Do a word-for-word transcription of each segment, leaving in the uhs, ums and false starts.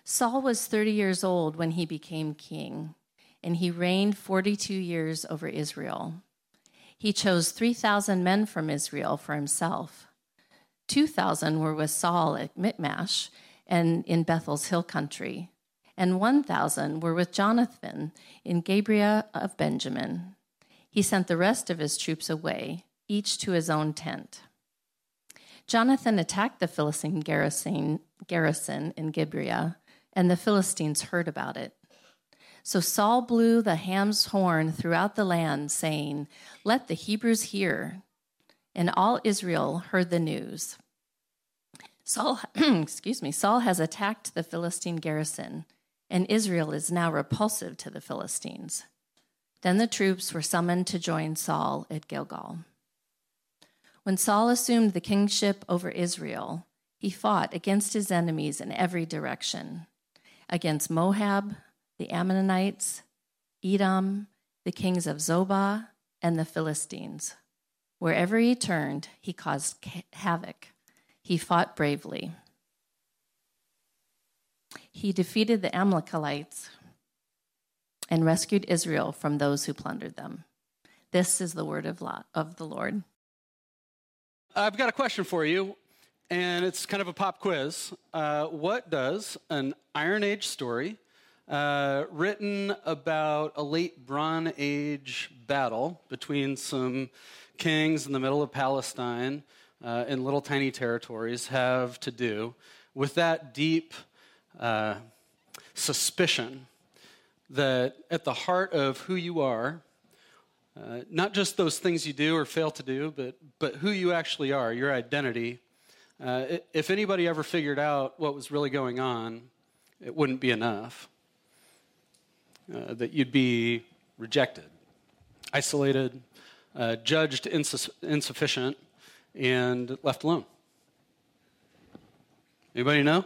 Saul was thirty years old when he became king, and he reigned forty-two years over Israel. He chose three thousand men from Israel for himself. two thousand were with Saul at Michmash and in Bethel's hill country, and one thousand were with Jonathan in Gibeah of Benjamin. He sent the rest of his troops away, each to his own tent. Jonathan attacked the Philistine garrison, garrison in Gibeah, and the Philistines heard about it. So Saul blew the ham's horn throughout the land, saying, "Let the Hebrews hear." And all Israel heard the news. Saul, excuse me, Saul has attacked the Philistine garrison, and Israel is now repulsive to the Philistines. Then the troops were summoned to join Saul at Gilgal. When Saul assumed the kingship over Israel, he fought against his enemies in every direction, against Moab, the Ammonites, Edom, the kings of Zobah, and the Philistines. Wherever he turned, he caused havoc. He fought bravely. He defeated the Amalekites and rescued Israel from those who plundered them. This is the word of, law, of the Lord. I've got a question for you, and it's kind of a pop quiz. Uh, what does an Iron Age story uh, written about a late Bronze Age battle between some kings in the middle of Palestine uh, in little tiny territories have to do with that deep uh, suspicion that at the heart of who you are, Uh, not just those things you do or fail to do, but but who you actually are, your identity. Uh, if anybody ever figured out what was really going on, it wouldn't be enough. Uh, that you'd be rejected, isolated, uh, judged insus- insufficient, and left alone. Anybody know?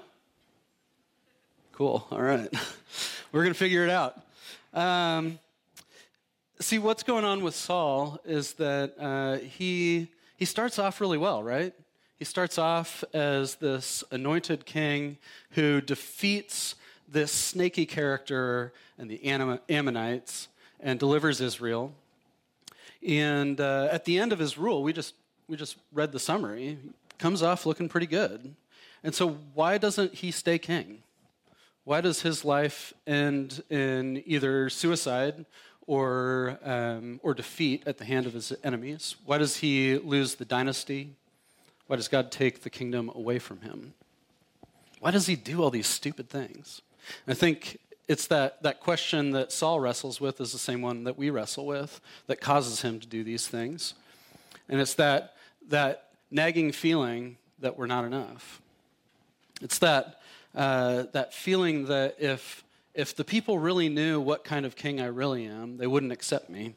Cool. All right. We're going to figure it out. Um, See, what's going on with Saul is that uh, he he starts off really well, right? He starts off as this anointed king who defeats this snaky character and the Ammonites and delivers Israel. And uh, at the end of his rule, we just we just read the summary. He comes off looking pretty good. And so, why doesn't he stay king? Why does his life end in either suicide or um, or defeat at the hand of his enemies? Why does he lose the dynasty? Why does God take the kingdom away from him? Why does he do all these stupid things? And I think it's that, that question that Saul wrestles with is the same one that we wrestle with that causes him to do these things. And it's that, that nagging feeling that we're not enough. It's that, uh, that feeling that if If the people really knew what kind of king I really am, they wouldn't accept me.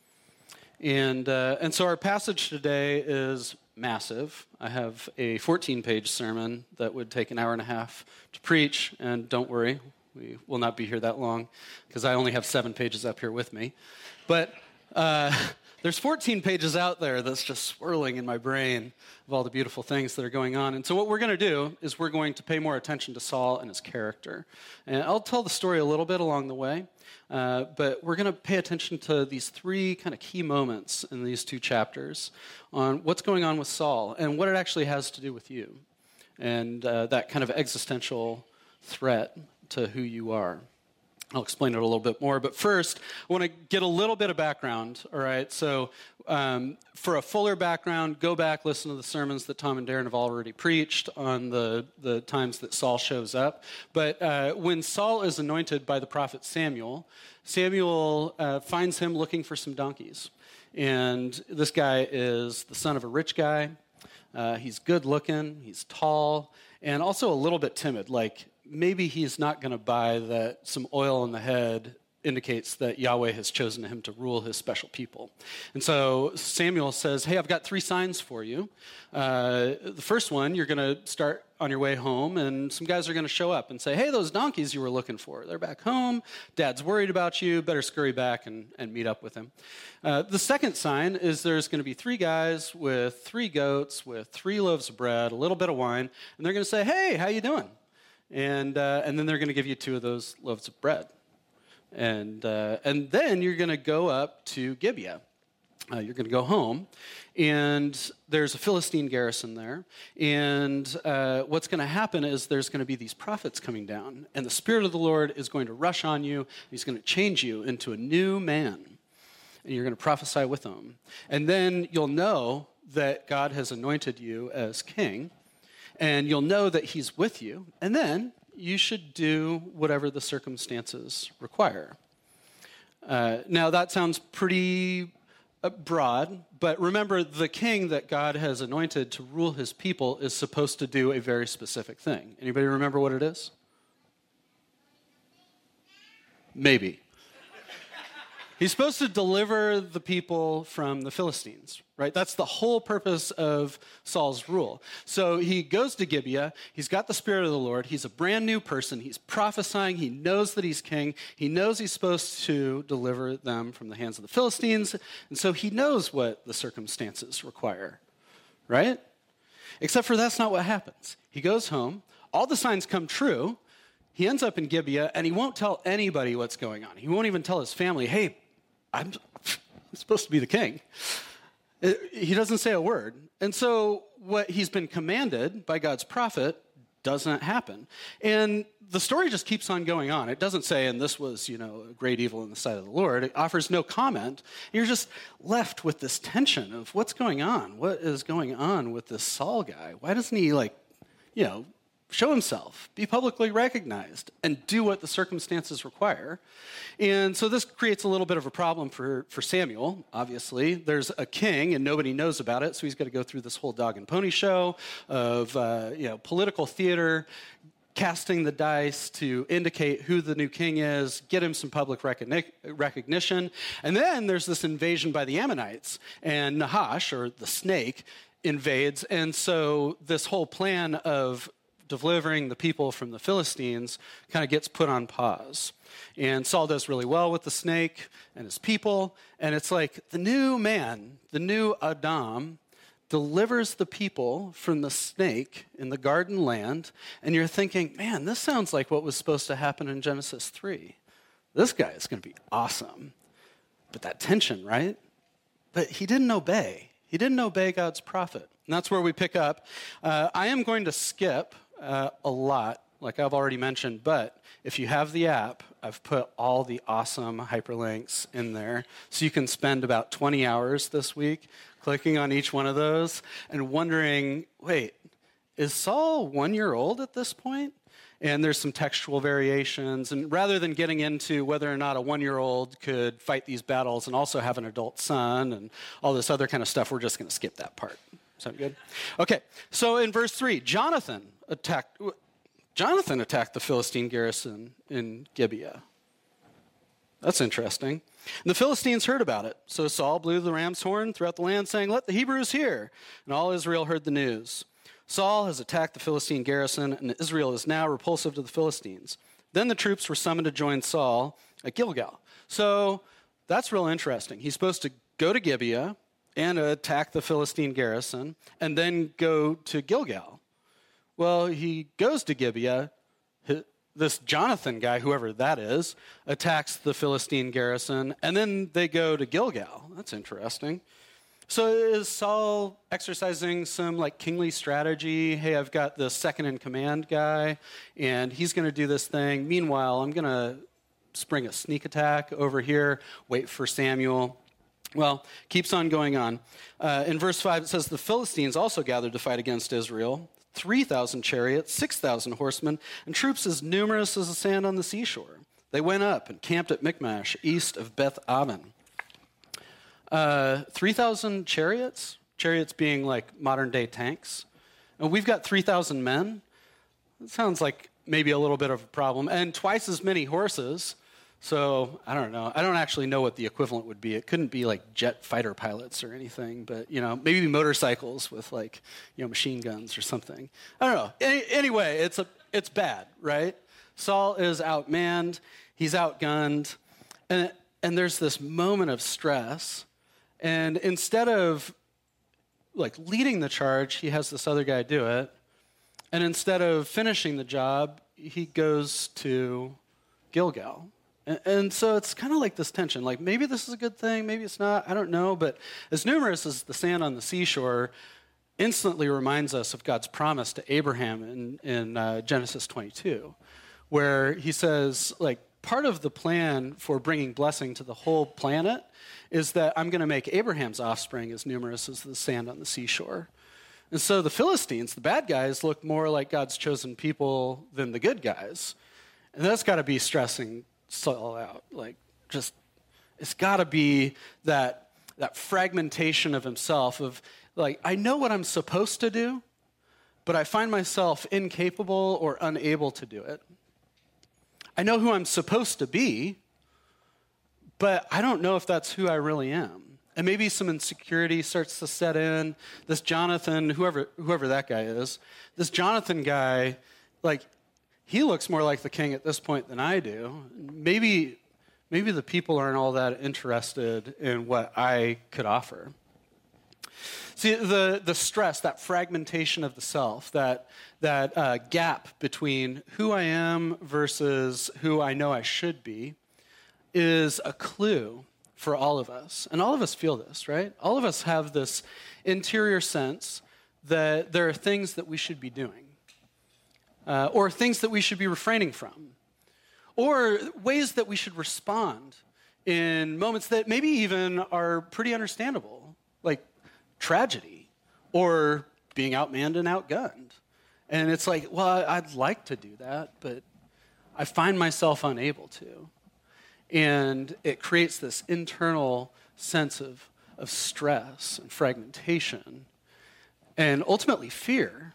And uh, and so our passage today is massive. I have a fourteen-page sermon that would take an hour and a half to preach. And don't worry, we will not be here that long because I only have seven pages up here with me. But uh, there's fourteen pages out there that's just swirling in my brain of all the beautiful things that are going on. And so what we're going to do is we're going to pay more attention to Saul and his character. And I'll tell the story a little bit along the way, uh, but we're going to pay attention to these three kind of key moments in these two chapters on what's going on with Saul and what it actually has to do with you and uh, that kind of existential threat to who you are. I'll explain it a little bit more, but first, I want to get a little bit of background, all right? So um, for a fuller background, go back, listen to the sermons that Tom and Darren have already preached on the, the times that Saul shows up. But uh, when Saul is anointed by the prophet Samuel, Samuel uh, finds him looking for some donkeys. And this guy is the son of a rich guy. Uh, he's good looking, he's tall, and also a little bit timid, like maybe he's not going to buy that some oil on the head indicates that Yahweh has chosen him to rule his special people. And so Samuel says, hey, I've got three signs for you. Uh, the first one, you're going to start on your way home, and some guys are going to show up and say, hey, those donkeys you were looking for, they're back home. Dad's worried about you. Better scurry back and, and meet up with him. Uh, the second sign is there's going to be three guys with three goats, with three loaves of bread, a little bit of wine, and they're going to say, hey, how you doing? and uh, and then they're going to give you two of those loaves of bread. And uh, and then you're going to go up to Gibeah. Uh, you're going to go home, and there's a Philistine garrison there. And uh, what's going to happen is there's going to be these prophets coming down, and the Spirit of the Lord is going to rush on you. He's going to change you into a new man, and you're going to prophesy with them. And then you'll know that God has anointed you as king, and you'll know that he's with you. And then you should do whatever the circumstances require. Uh, now, that sounds pretty Uh, broad, but remember, the king that God has anointed to rule his people is supposed to do a very specific thing. Anybody remember what it is? Maybe. He's supposed to deliver the people from the Philistines, right? That's the whole purpose of Saul's rule. So he goes to Gibeah. He's got the Spirit of the Lord. He's a brand new person. He's prophesying. He knows that he's king. He knows he's supposed to deliver them from the hands of the Philistines. And so he knows what the circumstances require, right? Except for that's not what happens. He goes home. All the signs come true. He ends up in Gibeah, and he won't tell anybody what's going on. He won't even tell his family, hey, I'm, I'm supposed to be the king. It, he doesn't say a word. And so what he's been commanded by God's prophet doesn't happen. And the story just keeps on going on. It doesn't say, and this was, you know, a great evil in the sight of the Lord. It offers no comment. You're just left with this tension of what's going on? What is going on with this Saul guy? Why doesn't he, like, you know, show himself, be publicly recognized, and do what the circumstances require? And so this creates a little bit of a problem for, for Samuel, obviously. There's a king, and nobody knows about it, so he's got to go through this whole dog and pony show of uh, you know, political theater, casting the dice to indicate who the new king is, get him some public recogni- recognition. And then there's this invasion by the Ammonites, and Nahash, or the snake, invades. And so this whole plan of delivering the people from the Philistines kind of gets put on pause. And Saul does really well with the snake and his people. And it's like the new man, the new Adam, delivers the people from the snake in the garden land. And you're thinking, man, this sounds like what was supposed to happen in Genesis three. This guy is going to be awesome. But that tension, right? But he didn't obey. He didn't obey God's prophet. And that's where we pick up. Uh, I am going to skip Uh, a lot, like I've already mentioned, but if you have the app, I've put all the awesome hyperlinks in there, so you can spend about twenty hours this week clicking on each one of those and wondering, wait, is Saul one year old at this point? And there's some textual variations, and rather than getting into whether or not a one-year-old could fight these battles and also have an adult son and all this other kind of stuff, we're just going to skip that part. Sound good? Okay, so in verse three, Jonathan attacked Jonathan attacked the Philistine garrison in Gibeah. That's interesting. And the Philistines heard about it. So Saul blew the ram's horn throughout the land, saying, "Let the Hebrews hear." And all Israel heard the news. Saul has attacked the Philistine garrison, and Israel is now repulsive to the Philistines. Then the troops were summoned to join Saul at Gilgal. So that's real interesting. He's supposed to go to Gibeah and attack the Philistine garrison, and then go to Gilgal. Well, he goes to Gibeah. This Jonathan guy, whoever that is, attacks the Philistine garrison, and then they go to Gilgal. That's interesting. So is Saul exercising some like kingly strategy? Hey, I've got the second in command guy, and he's going to do this thing. Meanwhile, I'm going to spring a sneak attack over here, wait for Samuel. Well, keeps on going on. Uh, in verse five, it says, the Philistines also gathered to fight against Israel, three thousand chariots, six thousand horsemen, and troops as numerous as the sand on the seashore. They went up and camped at Michmash, east of Beth-aven. Uh, three thousand chariots, chariots being like modern-day tanks. And we've got three thousand men. That sounds like maybe a little bit of a problem. And twice as many horses. So, I don't know. I don't actually know what the equivalent would be. It couldn't be like jet fighter pilots or anything, but, you know, maybe motorcycles with like, you know, machine guns or something. I don't know. Any, anyway, it's a, it's bad, right? Saul is outmanned. He's outgunned. And, and there's this moment of stress. And instead of like leading the charge, he has this other guy do it. And instead of finishing the job, he goes to Gilgal. And, and so it's kind of like this tension. Like, maybe this is a good thing, maybe it's not, I don't know. But as numerous as the sand on the seashore instantly reminds us of God's promise to Abraham in, in uh, Genesis twenty-two, where he says, like, part of the plan for bringing blessing to the whole planet is that I'm going to make Abraham's offspring as numerous as the sand on the seashore. And so the Philistines, the bad guys, look more like God's chosen people than the good guys. And that's got to be stressing Saul out. Like, just, it's got to be that, that fragmentation of himself of, like, I know what I'm supposed to do, but I find myself incapable or unable to do it. I know who I'm supposed to be, but I don't know if that's who I really am. And maybe some insecurity starts to set in. This Jonathan, whoever whoever that guy is, this Jonathan guy, like, he looks more like the king at this point than I do. Maybe, maybe the people aren't all that interested in what I could offer. See, the, the stress, that fragmentation of the self, that, that uh, gap between who I am versus who I know I should be is a clue for all of us. And all of us feel this, right? All of us have this interior sense that there are things that we should be doing, uh, or things that we should be refraining from, or ways that we should respond in moments that maybe even are pretty understandable, like tragedy or being outmanned and outgunned. And it's like, well, I'd like to do that, but I find myself unable to. And it creates this internal sense of, of stress and fragmentation and ultimately fear.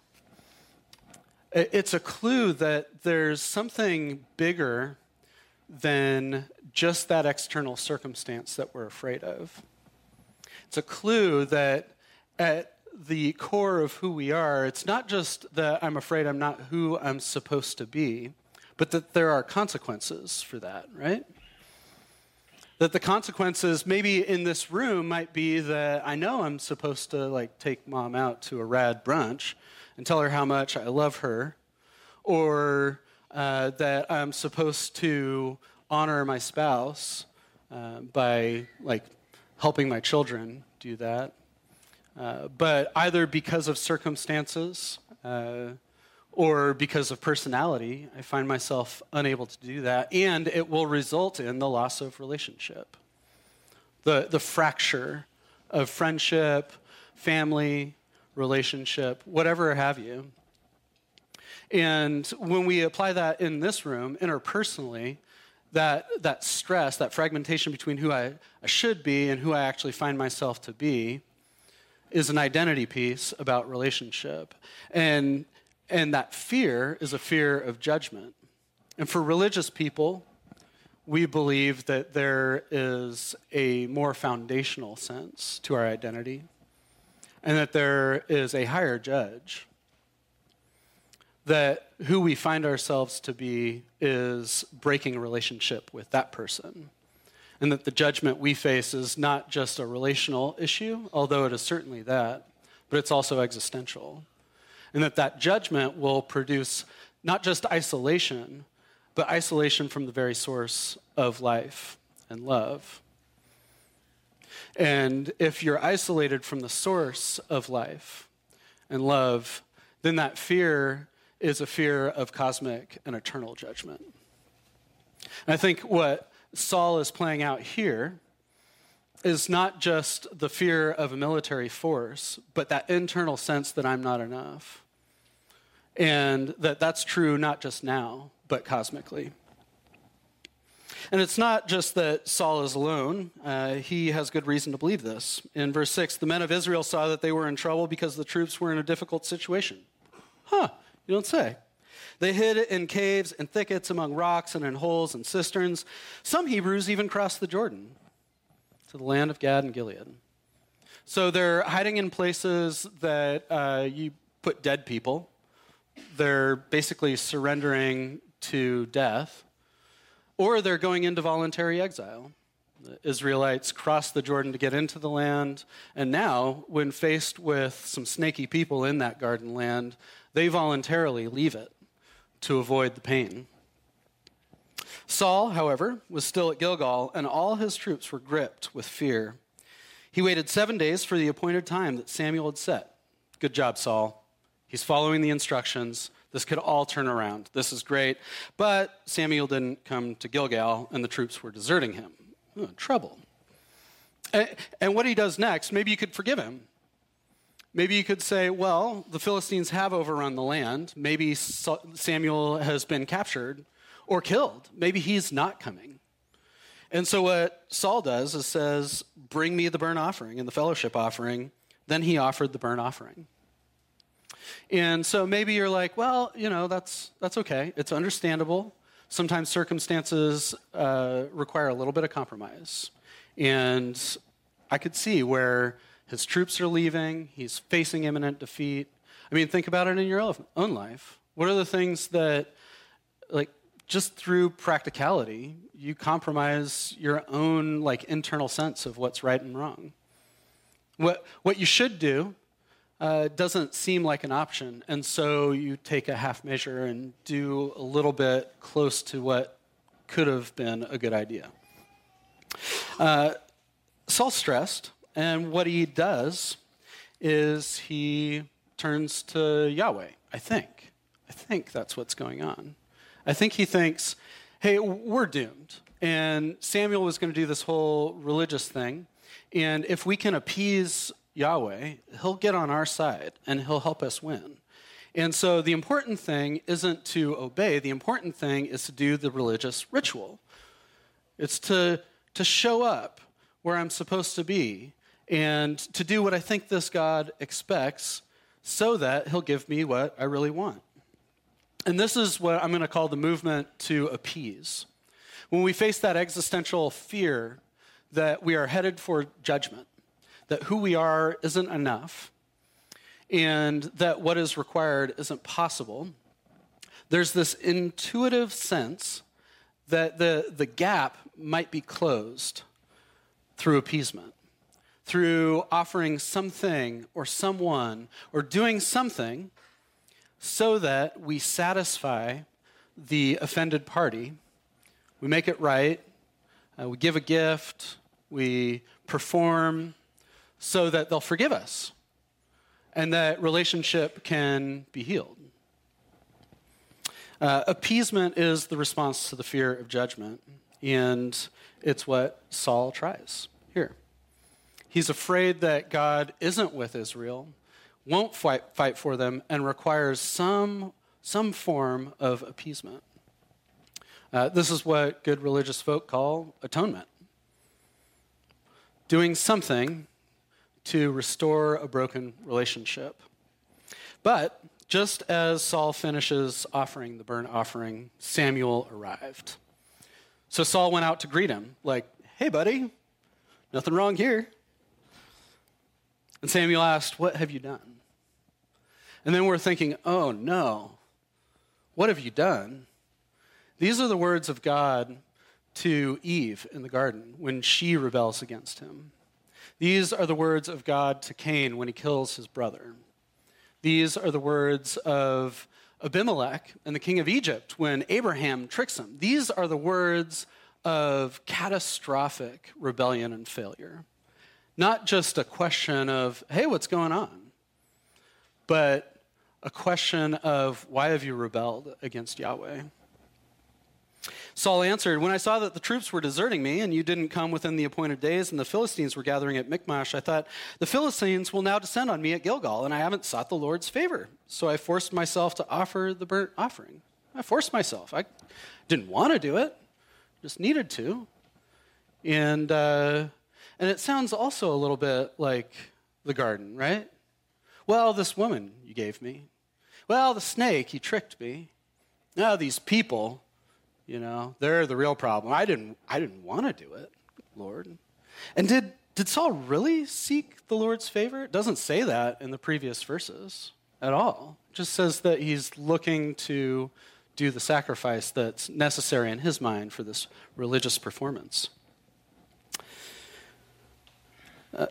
It's a clue that there's something bigger than just that external circumstance that we're afraid of. It's a clue that at the core of who we are, it's not just that I'm afraid I'm not who I'm supposed to be, but that there are consequences for that, right? That the consequences maybe in this room might be that I know I'm supposed to, like, take mom out to a rad brunch and tell her how much I love her, or uh, that I'm supposed to honor my spouse uh, by, like, helping my children do that. Uh, but either because of circumstances uh, or because of personality, I find myself unable to do that, and it will result in the loss of relationship, the, the fracture of friendship, family, relationship, whatever have you. And when we apply that in this room, interpersonally, that, that stress, that fragmentation between who I, I should be and who I actually find myself to be is an identity piece about relationship. And And that fear is a fear of judgment. And for religious people, we believe that there is a more foundational sense to our identity, and that there is a higher judge, that who we find ourselves to be is breaking a relationship with that person, and that the judgment we face is not just a relational issue, although it is certainly that, but it's also existential. And that that judgment will produce not just isolation, but isolation from the very source of life and love. And if you're isolated from the source of life and love, then that fear is a fear of cosmic and eternal judgment. And I think what Saul is playing out here is not just the fear of a military force, but that internal sense that I'm not enough. And that that's true not just now, but cosmically. And it's not just that Saul is alone. Uh, he has good reason to believe this. In verse six, the men of Israel saw that they were in trouble because the troops were in a difficult situation. Huh, you don't say. They hid in caves and thickets among rocks and in holes and cisterns. Some Hebrews even crossed the Jordan to the land of Gad and Gilead. So they're hiding in places that uh, you put dead people. They're basically surrendering to death, or they're going into voluntary exile. The Israelites crossed the Jordan to get into the land, and now, when faced with some snaky people in that garden land, they voluntarily leave it to avoid the pain. Saul, however, was still at Gilgal, and all his troops were gripped with fear. He waited seven days for the appointed time that Samuel had set. Good job, Saul. He's following the instructions. This could all turn around. This is great. But Samuel didn't come to Gilgal, and the troops were deserting him. Oh, trouble. And what he does next, maybe you could forgive him. Maybe you could say, well, the Philistines have overrun the land. Maybe Samuel has been captured or killed. Maybe he's not coming. And so what Saul does is says, bring me the burnt offering and the fellowship offering. Then he offered the burnt offering. And so maybe you're like, well, you know, that's that's okay. It's understandable. Sometimes circumstances uh, require a little bit of compromise. And I could see where his troops are leaving. He's facing imminent defeat. I mean, think about it in your own life. What are the things that, like, just through practicality, you compromise your own, like, internal sense of what's right and wrong? What what you should do uh, doesn't seem like an option, and so you take a half measure and do a little bit close to what could have been a good idea. Uh, Saul's stressed, and what he does is he turns to Yahweh, I think. I think that's what's going on. I think he thinks, hey, we're doomed. And Samuel was going to do this whole religious thing. And if we can appease Yahweh, he'll get on our side and he'll help us win. And so the important thing isn't to obey. The important thing is to do the religious ritual. It's to, to show up where I'm supposed to be and to do what I think this God expects so that he'll give me what I really want. And this is what I'm going to call the movement to appease. When we face that existential fear that we are headed for judgment, that who we are isn't enough, and that what is required isn't possible, there's this intuitive sense that the, the gap might be closed through appeasement, through offering something or someone or doing something so that we satisfy the offended party. We make it right. Uh, we give a gift. We perform so that they'll forgive us and that relationship can be healed. Uh, appeasement is the response to the fear of judgment, and it's what Saul tries here. He's afraid that God isn't with Israel, won't fight, fight for them, and requires some, some form of appeasement. Uh, this is what good religious folk call atonement. Doing something to restore a broken relationship. But just as Saul finishes offering the burnt offering, Samuel arrived. So Saul went out to greet him, like, hey, buddy, nothing wrong here. And Samuel asked, what have you done? And then we're thinking, oh, no, what have you done? These are the words of God to Eve in the garden when she rebels against him. These are the words of God to Cain when he kills his brother. These are the words of Abimelech and the king of Egypt when Abraham tricks him. These are the words of catastrophic rebellion and failure. Not just a question of, hey, what's going on? But a question of, why have you rebelled against Yahweh? Saul answered, when I saw that the troops were deserting me and you didn't come within the appointed days and the Philistines were gathering at Michmash, I thought, the Philistines will now descend on me at Gilgal, and I haven't sought the Lord's favor. So I forced myself to offer the burnt offering. I forced myself. I didn't want to do it, just needed to. And, uh, and it sounds also a little bit like the garden, right? Well, this woman you gave me. Well, the snake, he tricked me. Now these people, you know, they're the real problem. I didn't I didn't want to do it, Lord. And did, did Saul really seek the Lord's favor? It doesn't say that in the previous verses at all. It just says that he's looking to do the sacrifice that's necessary in his mind for this religious performance. Uh,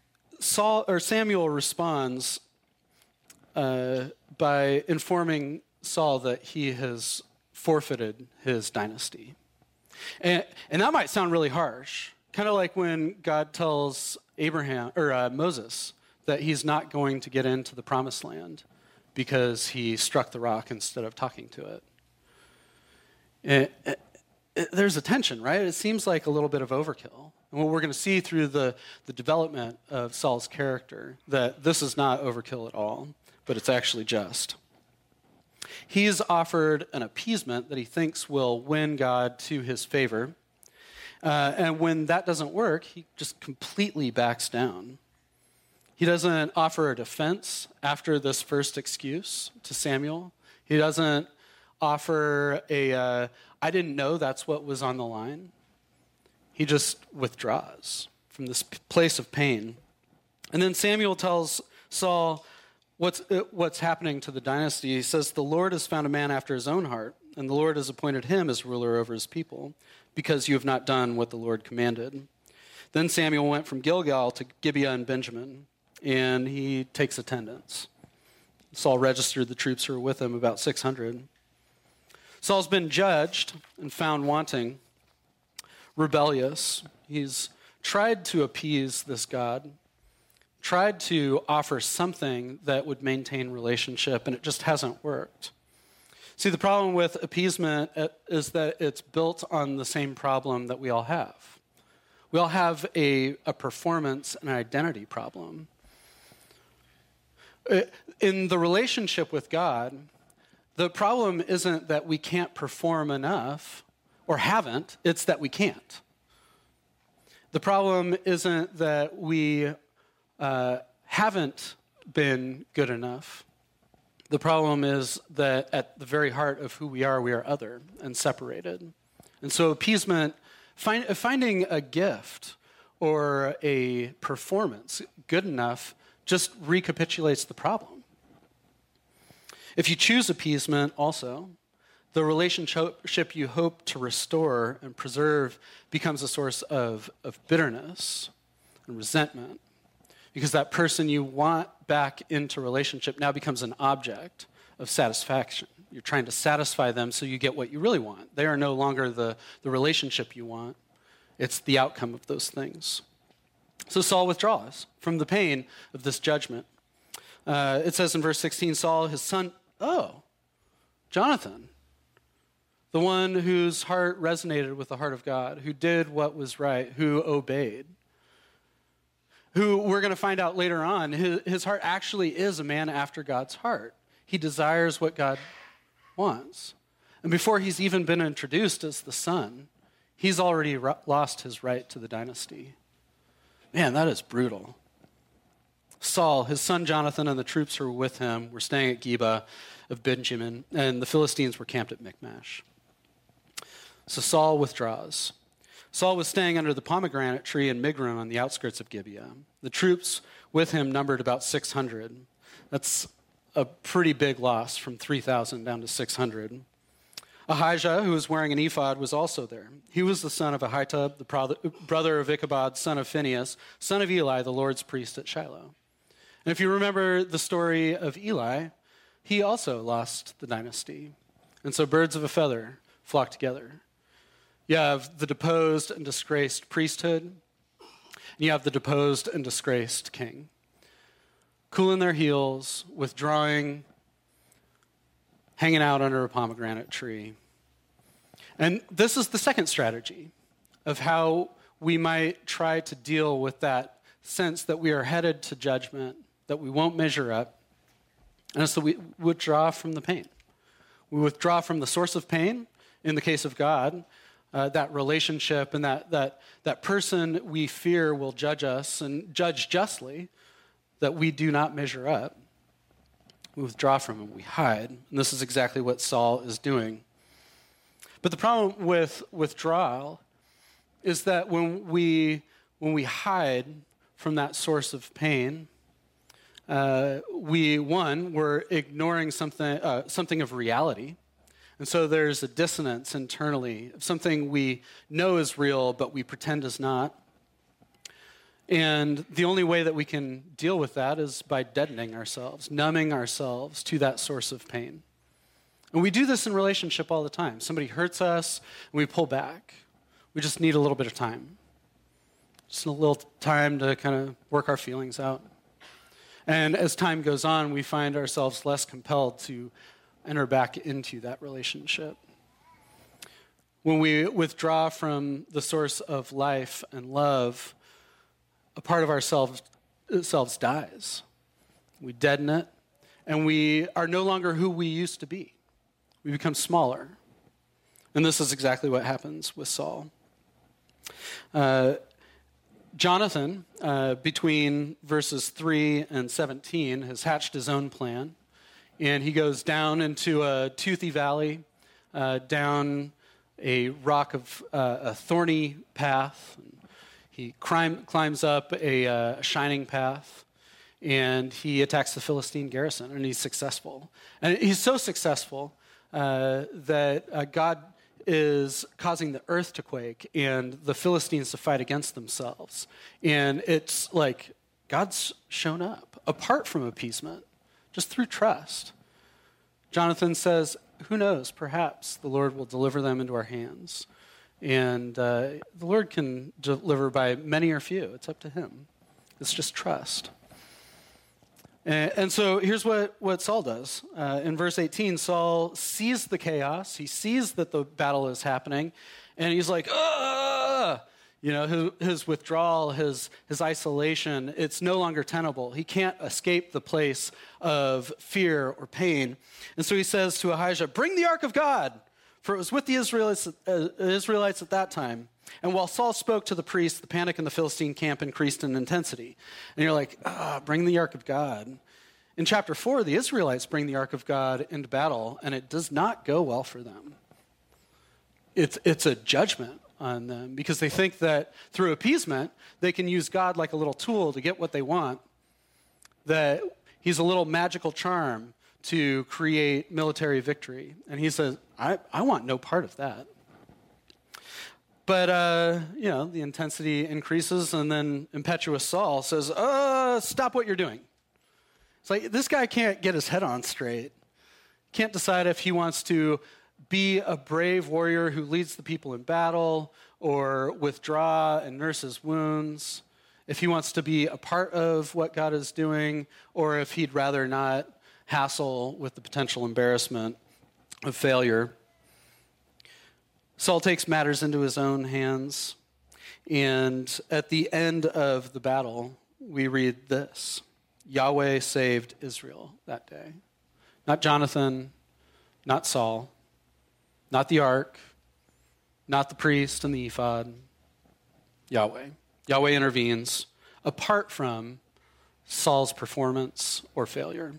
Saul or Samuel responds uh, by informing Saul that he has forfeited his dynasty. And, and that might sound really harsh, kind of like when God tells Abraham or uh, Moses that he's not going to get into the promised land because he struck the rock instead of talking to it. It, it, it. There's a tension, right? It seems like a little bit of overkill. And what we're going to see through the, the development of Saul's character, that this is not overkill at all, but it's actually just. He's offered an appeasement that he thinks will win God to his favor. Uh, and when that doesn't work, he just completely backs down. He doesn't offer a defense after this first excuse to Samuel. He doesn't offer a, uh, I didn't know that's what was on the line. He just withdraws from this p- place of pain. And then Samuel tells Saul what's, uh, what's happening to the dynasty. He says, the Lord has found a man after his own heart, and the Lord has appointed him as ruler over his people, because you have not done what the Lord commanded. Then Samuel went from Gilgal to Gibeah and Benjamin, and he takes attendance. Saul registered the troops who were with him, about six hundred. Saul's been judged and found wanting, rebellious. He's tried to appease this God, tried to offer something that would maintain relationship, and it just hasn't worked. See, the problem with appeasement is that it's built on the same problem that we all have. We all have a, a performance and identity problem. In the relationship with God, the problem isn't that we can't perform enough or haven't, it's that we can't. The problem isn't that we uh, haven't been good enough. The problem is that at the very heart of who we are, we are other and separated. And so appeasement, find, finding a gift or a performance good enough just recapitulates the problem. If you choose appeasement also, the relationship you hope to restore and preserve becomes a source of, of bitterness and resentment, because that person you want back into relationship now becomes an object of satisfaction. You're trying to satisfy them so you get what you really want. They are no longer the, the relationship you want. It's the outcome of those things. So Saul withdraws from the pain of this judgment. Uh, it says in verse sixteen, Saul, his son, oh, Jonathan, the one whose heart resonated with the heart of God, who did what was right, who obeyed, who we're going to find out later on, his, his heart actually is a man after God's heart. He desires what God wants. And before he's even been introduced as the son, he's already ro- lost his right to the dynasty. Man, that is brutal. Saul, his son Jonathan, and the troops who were with him were staying at Gibeah of Benjamin, and the Philistines were camped at Michmash. So Saul withdraws. Saul was staying under the pomegranate tree in Migron on the outskirts of Gibeah. The troops with him numbered about six hundred. That's a pretty big loss from three thousand down to six hundred. Ahijah, who was wearing an ephod, was also there. He was the son of Ahitub, the brother of Ichabod, son of Phinehas, son of Eli, the Lord's priest at Shiloh. And if you remember the story of Eli, he also lost the dynasty. And so birds of a feather flock together. You have the deposed and disgraced priesthood, and you have the deposed and disgraced king. Cooling their heels, withdrawing, hanging out under a pomegranate tree. And this is the second strategy of how we might try to deal with that sense that we are headed to judgment, that we won't measure up, and so we withdraw from the pain. We withdraw from the source of pain, in the case of God, uh, that relationship and that, that, that person we fear will judge us and judge justly, that we do not measure up. We withdraw from him, we hide. And this is exactly what Saul is doing. But the problem with withdrawal is that when we when we hide from that source of pain, uh, we, one, we're ignoring something uh, something of reality. And so there's a dissonance internally of something we know is real, but we pretend is not. And the only way that we can deal with that is by deadening ourselves, numbing ourselves to that source of pain. And we do this in relationship all the time. Somebody hurts us, and we pull back. We just need a little bit of time. Just a little time to kind of work our feelings out. And as time goes on, we find ourselves less compelled to enter back into that relationship. When we withdraw from the source of life and love, a part of ourselves selves dies. We deaden it, and we are no longer who we used to be. We become smaller. And this is exactly what happens with Saul. Uh, Jonathan, uh, between verses three and seventeen, has hatched his own plan. And he goes down into a toothy valley, uh, down a rock of uh, a thorny path. He climb, climbs up a, uh, a shining path, and he attacks the Philistine garrison, and he's successful. And he's so successful uh, that uh, God is causing the earth to quake and the Philistines to fight against themselves. And it's like God's shown up, apart from appeasement, just through trust. Jonathan says, who knows, perhaps the Lord will deliver them into our hands. And uh, the Lord can deliver by many or few. It's up to him. It's just trust. And, and so here's what, what Saul does. Uh, in verse eighteen, Saul sees the chaos. He sees that the battle is happening. And he's like, ah! You know, his, his withdrawal, his, his isolation, it's no longer tenable. He can't escape the place of fear or pain. And so he says to Ahijah, bring the ark of God, for it was with the Israelites, uh, Israelites at that time. And while Saul spoke to the priests, the panic in the Philistine camp increased in intensity. And you're like, ah, bring the ark of God. In chapter four, the Israelites bring the ark of God into battle, and it does not go well for them. It's, it's a judgment on them because they think that through appeasement, they can use God like a little tool to get what they want, that he's a little magical charm to create military victory. And he says, I, I want no part of that. But, uh, you know, the intensity increases, and then impetuous Saul says, uh, stop what you're doing. It's like, this guy can't get his head on straight. Can't decide if he wants to be a brave warrior who leads the people in battle or withdraw and nurse his wounds, if he wants to be a part of what God is doing, or if he'd rather not hassle with the potential embarrassment of failure. Saul takes matters into his own hands, and at the end of the battle, we read this: Yahweh saved Israel that day. Not Jonathan, not Saul, not the ark, not the priest and the ephod. Yahweh. Yahweh intervenes apart from Saul's performance or failure.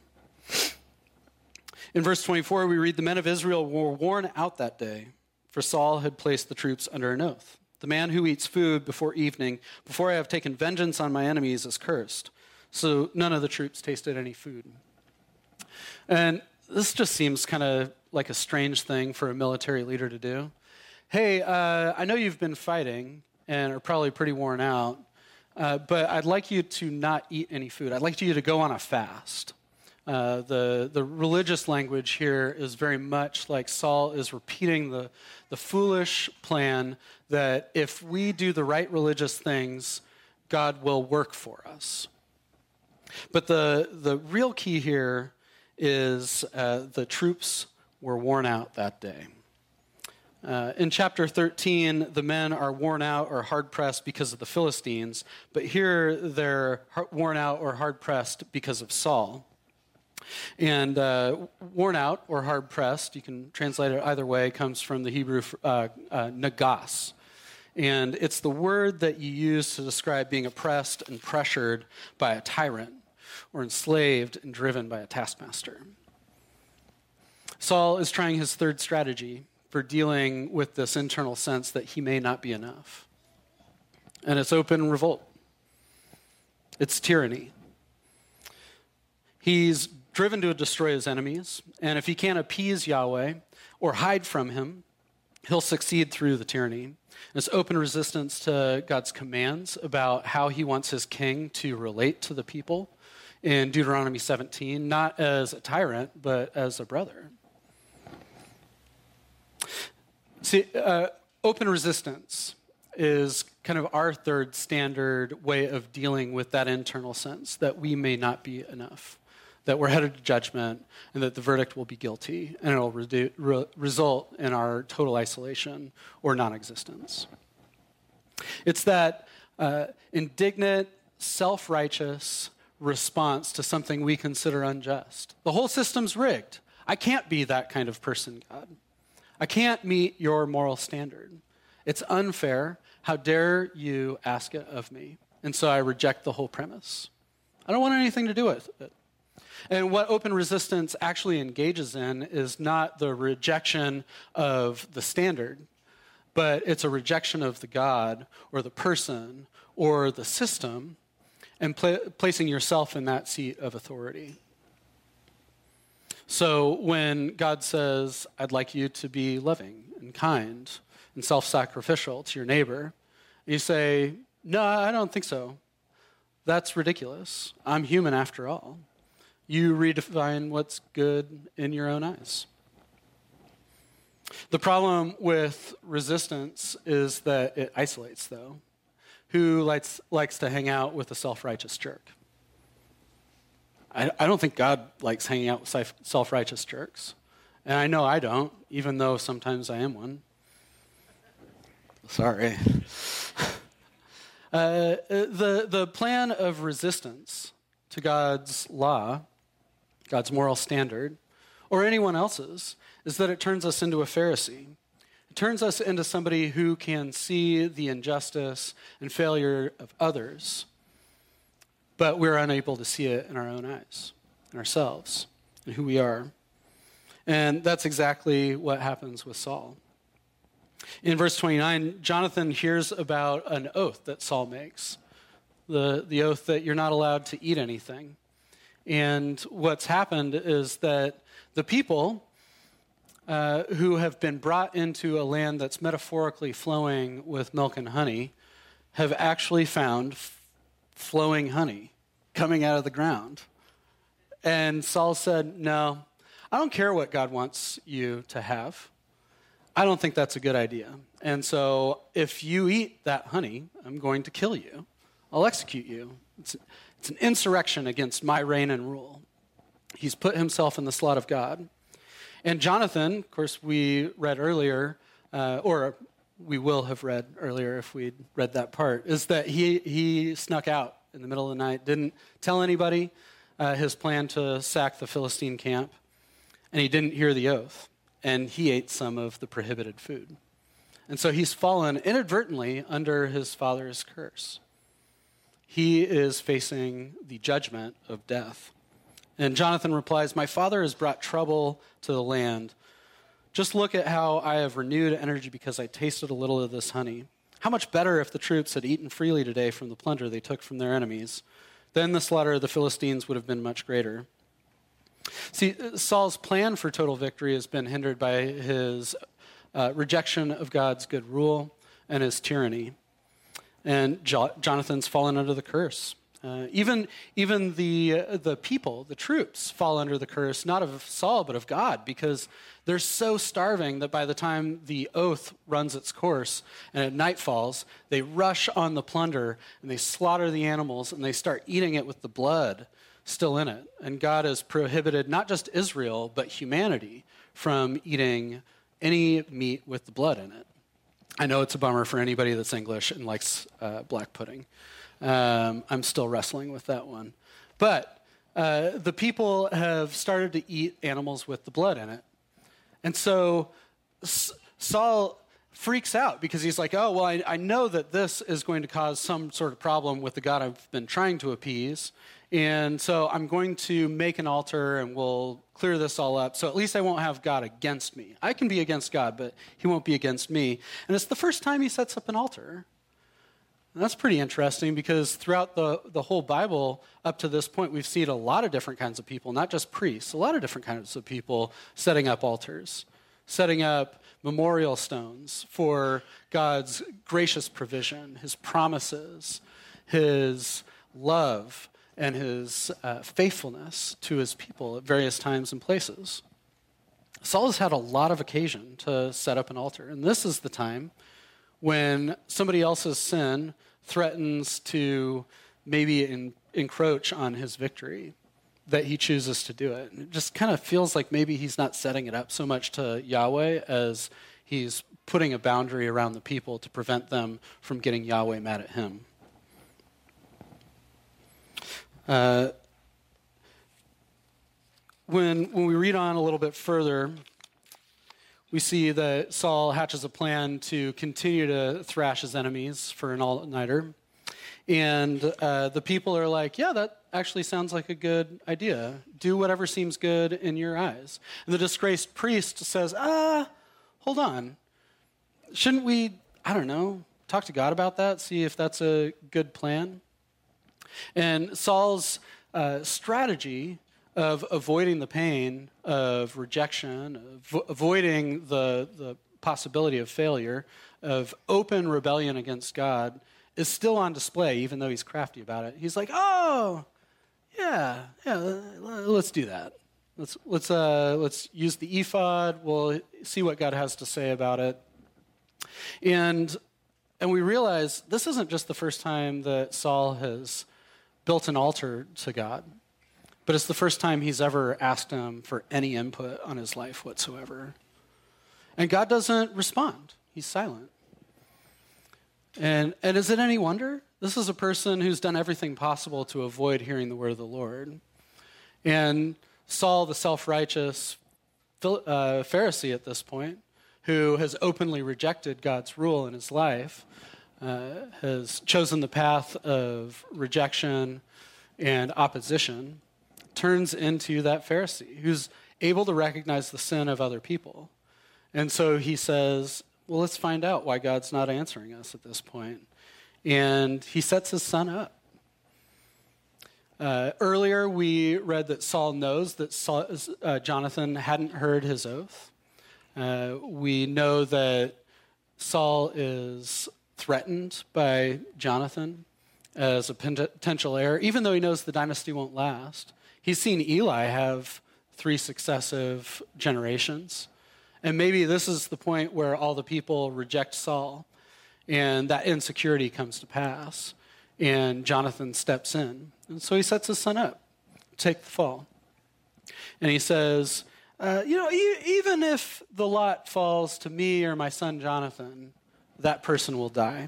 In verse twenty-four, we read, the men of Israel were worn out that day, for Saul had placed the troops under an oath. The man who eats food before evening, before I have taken vengeance on my enemies, is cursed. So none of the troops tasted any food. And this just seems kind of like a strange thing for a military leader to do. Hey, uh, I know you've been fighting and are probably pretty worn out, uh, but I'd like you to not eat any food. I'd like you to go on a fast. Uh, the, the religious language here is very much like Saul is repeating the, the foolish plan that if we do the right religious things, God will work for us. But the, the real key here is uh, the troops were worn out that day. Uh, in chapter thirteen, the men are worn out or hard-pressed because of the Philistines, but here they're worn out or hard-pressed because of Saul. And uh, worn out or hard-pressed, you can translate it either way, comes from the Hebrew uh, uh, nagas. And it's the word that you use to describe being oppressed and pressured by a tyrant, or enslaved and driven by a taskmaster. Saul is trying his third strategy for dealing with this internal sense that he may not be enough. And it's open revolt. It's tyranny. He's driven to destroy his enemies, and if he can't appease Yahweh or hide from him, he'll succeed through the tyranny. It's open resistance to God's commands about how he wants his king to relate to the people in Deuteronomy seventeen, not as a tyrant, but as a brother. See, uh, open resistance is kind of our third standard way of dealing with that internal sense that we may not be enough, that we're headed to judgment, and that the verdict will be guilty, and it'll redu- re- result in our total isolation or non-existence. It's that uh, indignant, self-righteous response to something we consider unjust. The whole system's rigged. I can't be that kind of person, God. I can't meet your moral standard. It's unfair. How dare you ask it of me? And so I reject the whole premise. I don't want anything to do with it. And what open resistance actually engages in is not the rejection of the standard, but it's a rejection of the God or the person or the system and pla- placing yourself in that seat of authority. So when God says, I'd like you to be loving and kind and self-sacrificial to your neighbor, you say, no, I don't think so. That's ridiculous. I'm human after all. You redefine what's good in your own eyes. The problem with resistance is that it isolates, though. Who likes, likes to hang out with a self-righteous jerk? I, I don't think God likes hanging out with self-righteous jerks. And I know I don't, even though sometimes I am one. Sorry. uh, the, the plan of resistance to God's law, God's moral standard, or anyone else's, is that it turns us into a Pharisee. It turns us into somebody who can see the injustice and failure of others, but we're unable to see it in our own eyes, in ourselves, and who we are. And that's exactly what happens with Saul. In verse twenty-nine, Jonathan hears about an oath that Saul makes, the, the oath that you're not allowed to eat anything. And what's happened is that the people uh, who have been brought into a land that's metaphorically flowing with milk and honey have actually found f- flowing honey coming out of the ground. And Saul said, no, I don't care what God wants you to have. I don't think that's a good idea. And so if you eat that honey, I'm going to kill you. I'll execute you. It's, it's an insurrection against my reign and rule. He's put himself in the slot of God. And Jonathan, of course, we read earlier, uh, or we will have read earlier if we'd read that part, is that he, he snuck out in the middle of the night, didn't tell anybody uh, his plan to sack the Philistine camp, and he didn't hear the oath, and he ate some of the prohibited food. And so he's fallen inadvertently under his father's curse. He is facing the judgment of death. And Jonathan replies, my father has brought trouble to the land. Just look at how I have renewed energy because I tasted a little of this honey. How much better if the troops had eaten freely today from the plunder they took from their enemies. Then the slaughter of the Philistines would have been much greater. See, Saul's plan for total victory has been hindered by his uh, rejection of God's good rule and his tyranny. And jo- Jonathan's fallen under the curse. Uh, even even the uh, the people, the troops, fall under the curse, not of Saul, but of God, because they're so starving that by the time the oath runs its course and at night falls, they rush on the plunder and they slaughter the animals and they start eating it with the blood still in it. And God has prohibited not just Israel, but humanity from eating any meat with the blood in it. I know it's a bummer for anybody that's English and likes uh, black pudding. Um, I'm still wrestling with that one. But uh, the people have started to eat animals with the blood in it. And so S- Saul freaks out because he's like, oh, well, I, I know that this is going to cause some sort of problem with the God I've been trying to appease. And so I'm going to make an altar and we'll clear this all up. So at least I won't have God against me. I can be against God, but he won't be against me. And it's the first time he sets up an altar. And that's pretty interesting because throughout the, the whole Bible up to this point, we've seen a lot of different kinds of people, not just priests, a lot of different kinds of people setting up altars, setting up memorial stones for God's gracious provision, his promises, his love, and his uh, faithfulness to his people at various times and places. Saul has had a lot of occasion to set up an altar, and this is the time when somebody else's sin threatens to maybe in, encroach on his victory, that he chooses to do it. And it just kind of feels like maybe he's not setting it up so much to Yahweh as he's putting a boundary around the people to prevent them from getting Yahweh mad at him. Uh, when, when we read on a little bit further, we see that Saul hatches a plan to continue to thrash his enemies for an all-nighter. And uh, the people are like, yeah, that actually sounds like a good idea. Do whatever seems good in your eyes. And the disgraced priest says, ah, hold on. Shouldn't we, I don't know, talk to God about that, see if that's a good plan? And Saul's uh, strategy of avoiding the pain of rejection, of avoiding the, the possibility of failure, of open rebellion against God, is still on display, even though he's crafty about it. He's like, oh, yeah, yeah, let's do that. Let's let's uh, let's use the ephod. We'll see what God has to say about it. And and we realize this isn't just the first time that Saul has built an altar to God, but it's the first time he's ever asked him for any input on his life whatsoever. And God doesn't respond. He's silent. And, and is it any wonder? This is a person who's done everything possible to avoid hearing the word of the Lord. And Saul, the self-righteous uh, Pharisee at this point, who has openly rejected God's rule in his life, uh, has chosen the path of rejection and opposition, turns into that Pharisee who's able to recognize the sin of other people. And so he says, well, let's find out why God's not answering us at this point. And he sets his son up. Uh, earlier, we read that Saul knows that Saul, uh, Jonathan hadn't heard his oath. Uh, we know that Saul is threatened by Jonathan as a potential heir, even though he knows the dynasty won't last. He's seen Eli have three successive generations. And maybe this is the point where all the people reject Saul, and that insecurity comes to pass, and Jonathan steps in. And so he sets his son up to take the fall. And he says, uh, you know, e- even if the lot falls to me or my son Jonathan, that person will die.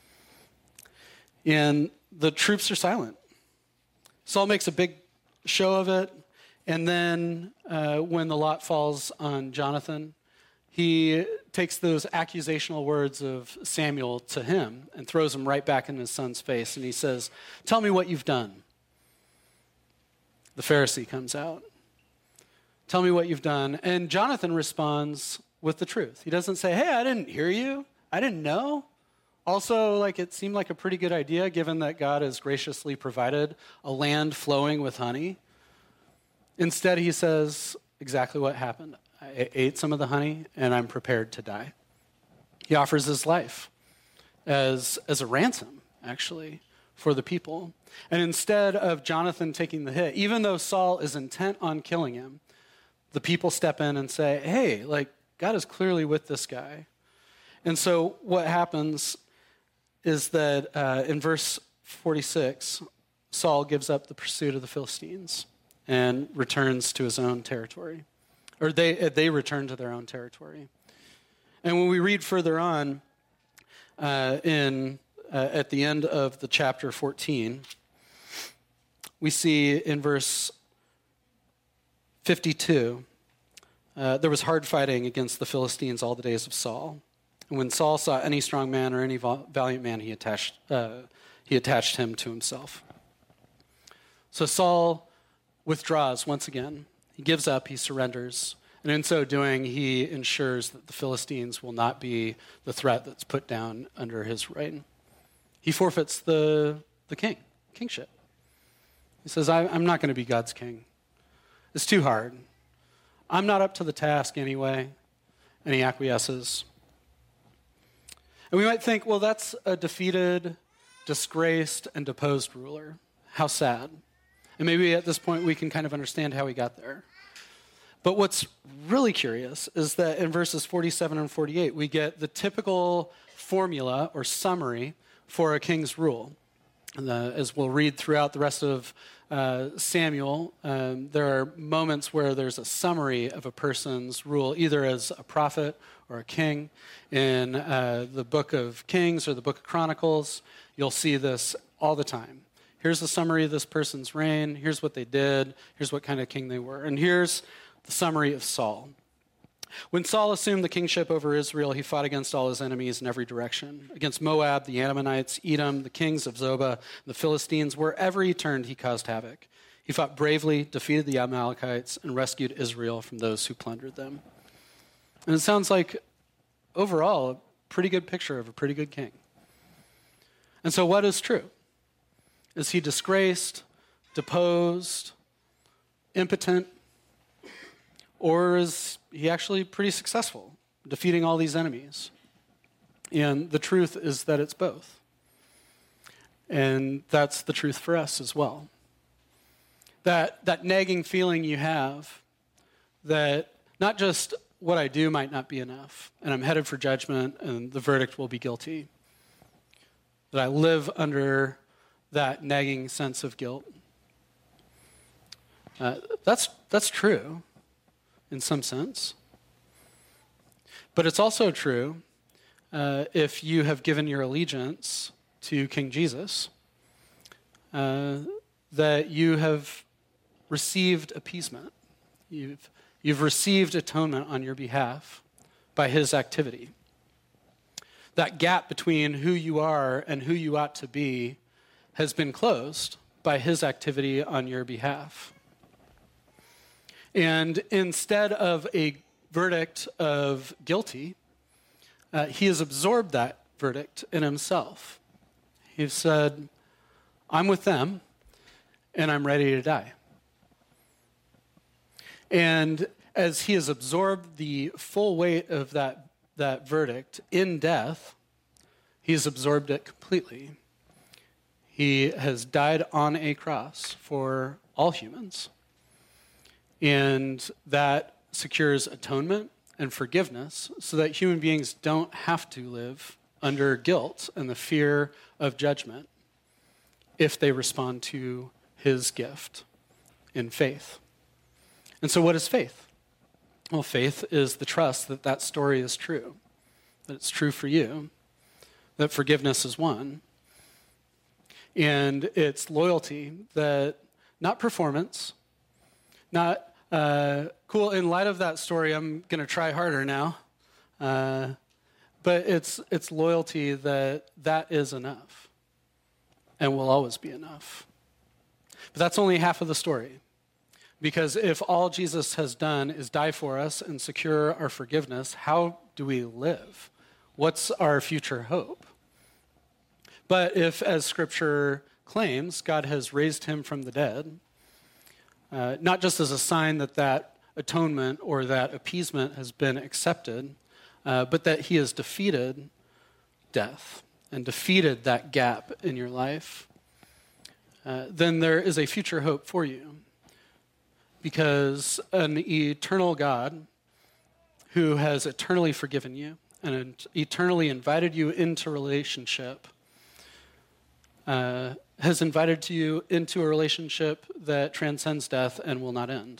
And the troops are silent. Saul makes a big show of it, and then uh, when the lot falls on Jonathan, he takes those accusational words of Samuel to him and throws them right back in his son's face. And he says, tell me what you've done. The Pharisee comes out. Tell me what you've done. And Jonathan responds with the truth. He doesn't say, hey, I didn't hear you. I didn't know. Also, like, it seemed like a pretty good idea given that God has graciously provided a land flowing with honey. Instead, he says exactly what happened. I ate some of the honey, and I'm prepared to die. He offers his life as, as a ransom, actually, for the people. And instead of Jonathan taking the hit, even though Saul is intent on killing him, the people step in and say, hey, like, God is clearly with this guy. And so what happens is that uh, in verse forty-six, Saul gives up the pursuit of the Philistines and returns to his own territory. Or they they return to their own territory. And when we read further on, uh, in uh, at the end of the chapter fourteen, we see in verse fifty-two, uh, there was hard fighting against the Philistines all the days of Saul. And when Saul saw any strong man or any valiant man, he attached uh, he attached him to himself. So Saul withdraws once again. He gives up, he surrenders, and in so doing, he ensures that the Philistines will not be the threat that's put down under his reign. He forfeits the, the king, kingship. He says, I, I'm not going to be God's king. It's too hard. I'm not up to the task anyway, and he acquiesces. And we might think, well, that's a defeated, disgraced, and deposed ruler. How sad. And maybe at this point we can kind of understand how he got there. But what's really curious is that in verses forty-seven and forty-eight, we get the typical formula or summary for a king's rule. And the, as we'll read throughout the rest of uh, Samuel, um, there are moments where there's a summary of a person's rule, either as a prophet or a king. In uh, the book of Kings or the book of Chronicles, you'll see this all the time. Here's the summary of this person's reign. Here's what they did. Here's what kind of king they were. And here's the summary of Saul. When Saul assumed the kingship over Israel, he fought against all his enemies in every direction. Against Moab, the Ammonites, Edom, the kings of Zobah, the Philistines, wherever he turned, he caused havoc. He fought bravely, defeated the Amalekites, and rescued Israel from those who plundered them. And it sounds like, overall, a pretty good picture of a pretty good king. And so what is true? Is he disgraced, deposed, impotent? Or is he actually pretty successful, defeating all these enemies? And the truth is that it's both. And that's the truth for us as well. That, that nagging feeling you have that not just what I do might not be enough, and I'm headed for judgment, and the verdict will be guilty. That I live under that nagging sense of guilt. Uh, that's that's true. In some sense. But it's also true uh, if you have given your allegiance to King Jesus, uh, that you have received appeasement. You've, you've received atonement on your behalf by his activity. That gap between who you are and who you ought to be has been closed by his activity on your behalf. And instead of a verdict of guilty, uh, he has absorbed that verdict in himself. He's said, I'm with them, and I'm ready to die. And as he has absorbed the full weight of that, that verdict in death, he has absorbed it completely. He has died on a cross for all humans. And that secures atonement and forgiveness so that human beings don't have to live under guilt and the fear of judgment if they respond to his gift in faith. And so what is faith? Well, faith is the trust that that story is true, that it's true for you, that forgiveness is won. And it's loyalty that, not performance, not, uh, cool, in light of that story, I'm going to try harder now. Uh, but it's it's loyalty that that is enough and will always be enough. But that's only half of the story. Because if all Jesus has done is die for us and secure our forgiveness, how do we live? What's our future hope? But if, as Scripture claims, God has raised him from the dead, uh, not just as a sign that that atonement or that appeasement has been accepted, uh, but that he has defeated death and defeated that gap in your life, uh, then there is a future hope for you. Because an eternal God who has eternally forgiven you and eternally invited you into relationship uh, has invited to you into a relationship that transcends death and will not end.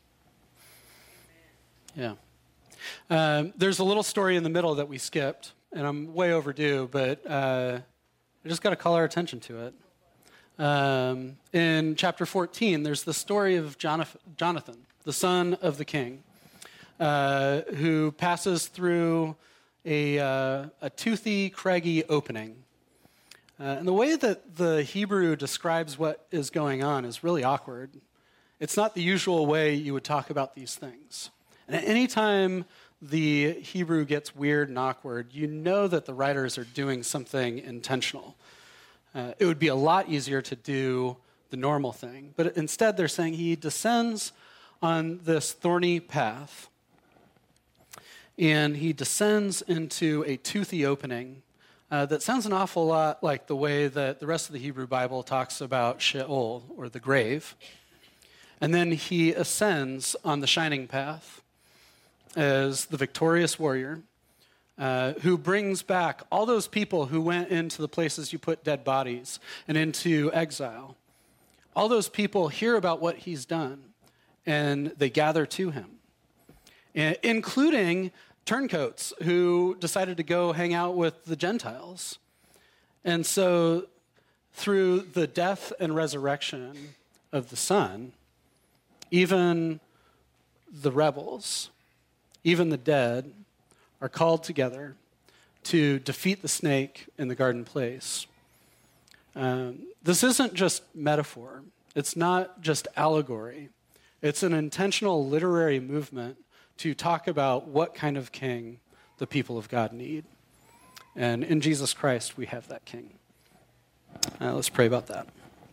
Yeah. Um, there's a little story in the middle that we skipped, and I'm way overdue, but uh, I just got to call our attention to it. Um, in chapter fourteen, there's the story of Jonathan, the son of the king, uh, who passes through a, uh, a toothy, craggy opening. Uh, and the way that the Hebrew describes what is going on is really awkward. It's not the usual way you would talk about these things. And at any time the Hebrew gets weird and awkward, you know that the writers are doing something intentional. Uh, it would be a lot easier to do the normal thing. But instead, they're saying he descends on this thorny path, and he descends into a toothy opening uh, that sounds an awful lot like the way that the rest of the Hebrew Bible talks about Sheol, or the grave. And then he ascends on the shining path as the victorious warrior uh, who brings back all those people who went into the places you put dead bodies and into exile. All those people hear about what he's done, and they gather to him, including turncoats who decided to go hang out with the Gentiles. And so through the death and resurrection of the Son, even the rebels, even the dead, are called together to defeat the snake in the garden place. Um, this isn't just metaphor. It's not just allegory. It's an intentional literary movement to talk about what kind of king the people of God need. And in Jesus Christ, we have that king. Uh, let's pray about that.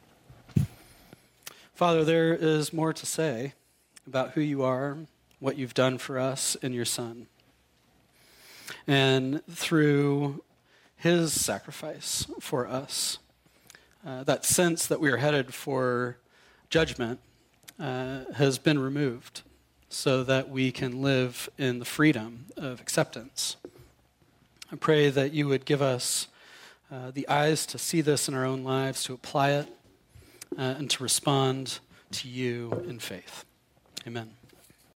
Father, there is more to say about who you are, what you've done for us in your Son. And through his sacrifice for us, uh, that sense that we are headed for judgment uh, has been removed so that we can live in the freedom of acceptance. I pray that you would give us uh, the eyes to see this in our own lives, to apply it, uh, and to respond to you in faith. Amen.